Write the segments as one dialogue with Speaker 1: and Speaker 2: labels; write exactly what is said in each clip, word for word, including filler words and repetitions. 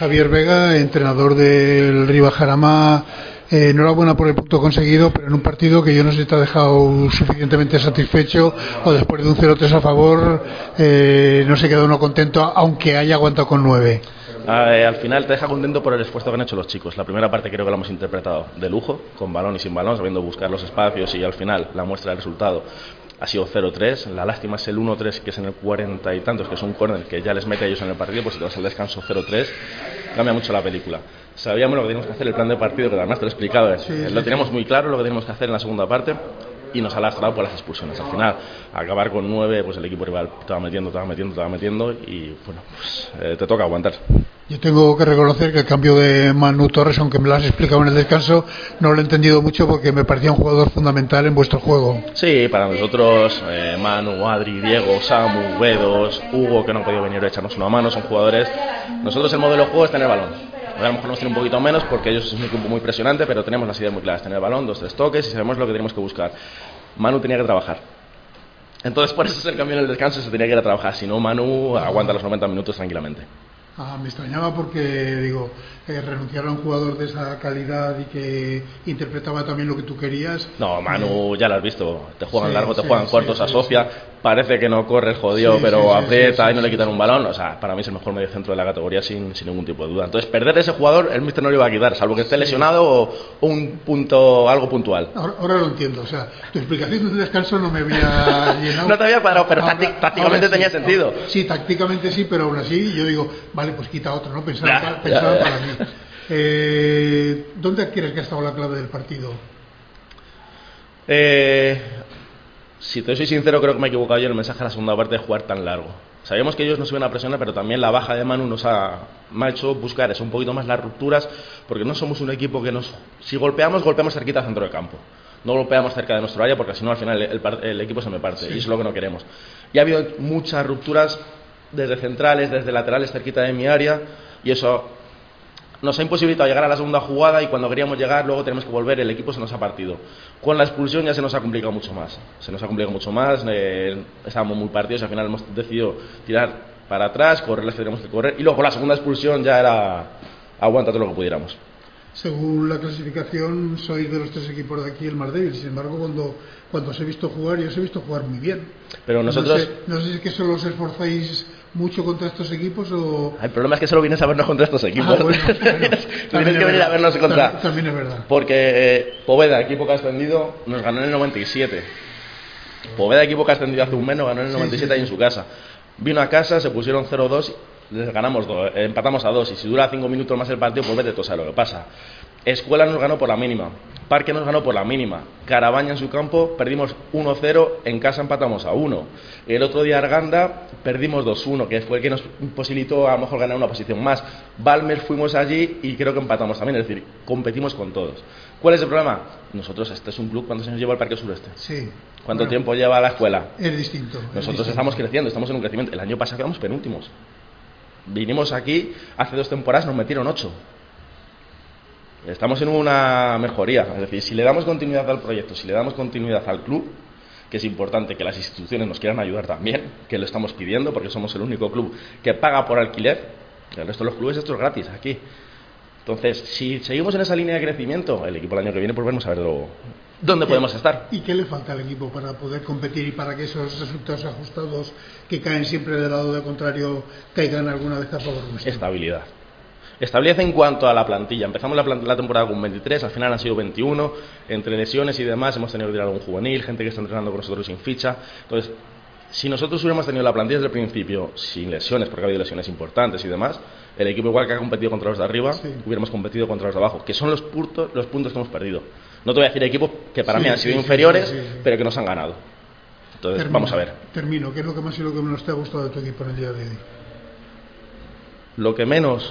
Speaker 1: Javier Vega, entrenador del Riva Jarama. Eh, enhorabuena por el punto conseguido, pero en un partido que yo no sé si te ha dejado suficientemente satisfecho, o después de un cero tres a favor eh, no se queda uno contento, aunque haya aguantado con nueve.
Speaker 2: Eh, al final te deja contento por el esfuerzo que han hecho los chicos. La primera parte creo que la hemos interpretado de lujo, con balón y sin balón, sabiendo buscar los espacios, y al final la muestra del resultado ha sido cero tres. La lástima es el uno tres, que es en el cuarenta y tantos, que es un córner que ya les mete a ellos en el partido. Pues si te vas al descanso cero tres, cambia mucho la película. Sabíamos lo que teníamos que hacer, el plan de partido, que además te lo he explicado, sí, sí, lo teníamos muy claro, lo que teníamos que hacer en la segunda parte, y nos ha lastrado por las expulsiones. Al final, acabar con nueve, pues el equipo rival te va metiendo, te va metiendo, te va metiendo, y bueno, pues eh, te toca aguantar.
Speaker 1: Yo tengo que reconocer que el cambio de Manu Torres, aunque me lo has explicado en el descanso, no lo he entendido mucho, porque me parecía un jugador fundamental en vuestro juego.
Speaker 2: Sí, para nosotros, eh, Manu, Adri, Diego, Samu, Bedos, Hugo, que no han podido venir a echarnos una mano, son jugadores. Nosotros el modelo de juego es tener balón. A lo mejor nos tiene un poquito menos porque ellos es un equipo muy presionante, pero tenemos las ideas muy claras: tener el balón, dos, tres toques, y sabemos lo que tenemos que buscar. Manu tenía que trabajar. Entonces por eso es el cambio en el descanso, se tenía que ir a trabajar. Si no, Manu aguanta los noventa minutos tranquilamente.
Speaker 1: Ah, me extrañaba porque, digo, eh, renunciar a un jugador de esa calidad y que interpretaba también lo que tú querías.
Speaker 2: No, Manu, eh, ya lo has visto, te juegan sí, largo, te sí, juegan cortos, sí, asocia, sí, sí. Parece que no corre el jodido, sí, pero sí, aprieta sí, sí, y no le quitan un balón. O sea, para mí es el mejor mediocentro de la categoría sin, sin ningún tipo de duda. Entonces, perder ese jugador, el míster no le iba a quitar, salvo que esté lesionado o, o un punto, algo puntual.
Speaker 1: Ahora, ahora lo entiendo, o sea, tu explicación del descanso no me había llenado.
Speaker 2: No te había cuadrado, pero ahora, táctic, tácticamente tenía sí, sentido.
Speaker 1: Ahora, sí, tácticamente sí, pero aún así yo digo, vale, pues quita otro, ¿no? Pensaba, ya, pensaba ya, ya. para mí. Eh, ¿Dónde crees que ha estado la clave del partido?
Speaker 2: Eh, si te soy sincero, creo que me he equivocado yo en el mensaje de la segunda parte de jugar tan largo. Sabíamos que ellos nos iban a presionar, pero también la baja de Manu nos ha, me ha hecho buscar eso, un poquito más las rupturas, porque no somos un equipo que nos... Si golpeamos, golpeamos cerquita al centro de campo. No golpeamos cerca de nuestro área, porque si no al final el, el, el equipo se me parte, sí. Y eso es lo que no queremos. Y ha habido muchas rupturas desde centrales, desde laterales cerquita de mi área, y eso nos ha imposibilitado llegar a la segunda jugada, y cuando queríamos llegar luego tenemos que volver, el equipo se nos ha partido. Con la expulsión ya se nos ha complicado mucho más, se nos ha complicado mucho más, eh, estábamos muy partidos y al final hemos decidido tirar para atrás, correr las que teníamos que correr, y luego con la segunda expulsión ya era aguanta todo lo que pudiéramos.
Speaker 1: Según la clasificación, sois de los tres equipos de aquí el más débil. Sin embargo, cuando, cuando os he visto jugar, yo os he visto jugar muy bien.
Speaker 2: Pero nosotros...
Speaker 1: No sé, no sé si es que solo os esforzáis mucho contra estos equipos o...
Speaker 2: El problema es que solo vienes a vernos contra estos equipos.
Speaker 1: Ah, bueno, bueno,
Speaker 2: tienes que venir a vernos contra...
Speaker 1: También, también es verdad.
Speaker 2: Porque eh, Poveda, equipo que ha ascendido, nos ganó en el noventa y siete. Poveda, equipo que ha ascendido hace un mes, nos ganó en el noventa y siete sí, sí, ahí en su casa. Vino a casa, se pusieron cero dos, les ganamos dos, eh, empatamos a dos, y si dura cinco minutos más el partido, pues vete tú, sabes lo que pasa. Escuela nos ganó por la mínima, Parque nos ganó por la mínima, Carabaña en su campo perdimos uno cero, en casa empatamos a uno. El otro día Arganda perdimos dos uno, que fue el que nos posibilitó a lo mejor ganar una posición más. Balmer fuimos allí y creo que empatamos también, es decir, competimos con todos. ¿Cuál es el problema? Nosotros, este es un club, ¿cuántos años lleva el Parque Sureste?
Speaker 1: Sí.
Speaker 2: ¿Cuánto
Speaker 1: bueno,
Speaker 2: tiempo lleva la escuela?
Speaker 1: Es distinto.
Speaker 2: Nosotros
Speaker 1: es distinto.
Speaker 2: Estamos creciendo, estamos en un crecimiento. El año pasado quedamos penúltimos. Vinimos aquí, hace dos temporadas nos metieron ocho. Estamos en una mejoría, es decir, si le damos continuidad al proyecto, si le damos continuidad al club, que es importante que las instituciones nos quieran ayudar también, que lo estamos pidiendo porque somos el único club que paga por alquiler, el resto de los clubes esto es gratis aquí. Entonces, si seguimos en esa línea de crecimiento, el equipo el año que viene pues vamos a ver lo, dónde podemos estar.
Speaker 1: ¿Y qué le falta al equipo para poder competir y para que esos resultados ajustados que caen siempre del lado del contrario caigan alguna vez a favor nuestro?
Speaker 2: Estabilidad. Estabilidad en cuanto a la plantilla. Empezamos la, la temporada con veintitrés, al final han sido veintiuno, entre lesiones y demás hemos tenido que tirar algún juvenil, gente que está entrenando con nosotros sin ficha. Entonces, si nosotros hubiéramos tenido la plantilla desde el principio sin lesiones, porque ha habido lesiones importantes y demás, el equipo igual que ha competido contra los de arriba, sí. hubiéramos competido contra los de abajo, que son los puntos, los puntos que hemos perdido. No te voy a decir equipos que para sí, mí han sido sí, inferiores, sí, sí, sí. pero que nos han ganado. Entonces,
Speaker 1: termino,
Speaker 2: vamos a ver.
Speaker 1: Termino. ¿Qué es lo que más y lo que menos te ha gustado de tu equipo en el día de hoy?
Speaker 2: Lo que menos...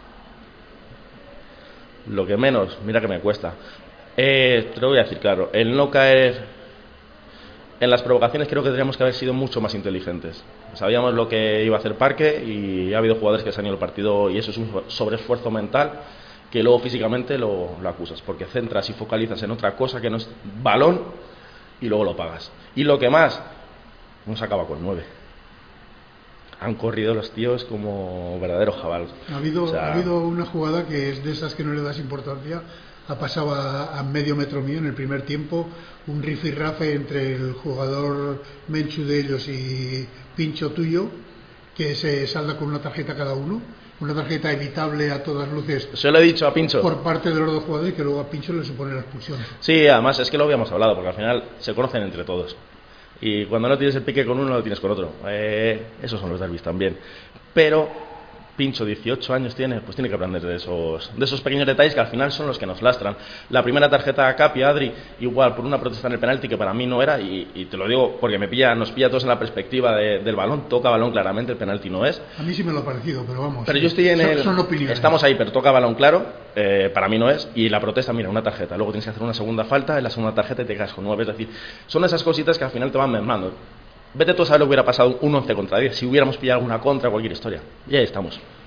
Speaker 2: Lo que menos, mira que me cuesta. Eh, te lo voy a decir claro, el no caer en las provocaciones, creo que tendríamos que haber sido mucho más inteligentes. Sabíamos lo que iba a hacer Parque y ha habido jugadores que se han ido al partido y eso es un sobreesfuerzo mental que luego físicamente lo, lo acusas, porque centras y focalizas en otra cosa que no es balón y luego lo pagas. Y lo que más, nos acaba con nueve. han corrido los tíos como verdaderos jabalos.
Speaker 1: Ha habido,
Speaker 2: o sea,
Speaker 1: ha habido una jugada que es de esas que no le das importancia. Ha pasado a, a medio metro mío en el primer tiempo, un rifirrafe entre el jugador Menchu de ellos y Pincho tuyo, que se salda con una tarjeta cada uno, una tarjeta evitable a todas luces.
Speaker 2: Se lo he dicho a Pincho.
Speaker 1: Por parte de los dos jugadores, que luego a Pincho le supone la expulsión.
Speaker 2: Sí, además es que lo habíamos hablado, porque al final se conocen entre todos. Y cuando no tienes el pique con uno, lo tienes con otro. Eh, esos son los derbis también. Pero Pincho, dieciocho años tiene, pues tiene que aprender de esos, de esos pequeños detalles que al final son los que nos lastran. La primera tarjeta a Capi, Adri, igual por una protesta en el penalti que para mí no era, y, y te lo digo porque me pilla, nos pilla todos en la perspectiva de, del balón, toca balón claramente, el penalti no es.
Speaker 1: A mí sí me lo ha parecido, pero vamos.
Speaker 2: Pero yo estoy en
Speaker 1: son,
Speaker 2: el...
Speaker 1: Son opiniones.
Speaker 2: Estamos ahí, pero toca balón claro, eh, para mí no es, y la protesta, mira, una tarjeta, luego tienes que hacer una segunda falta, en la segunda tarjeta y te quedas con nueve, es decir, son esas cositas que al final te van mermando. Vete tú a saber lo que hubiera pasado un once contra diez, si hubiéramos pillado alguna contra, cualquier historia. Y ahí estamos.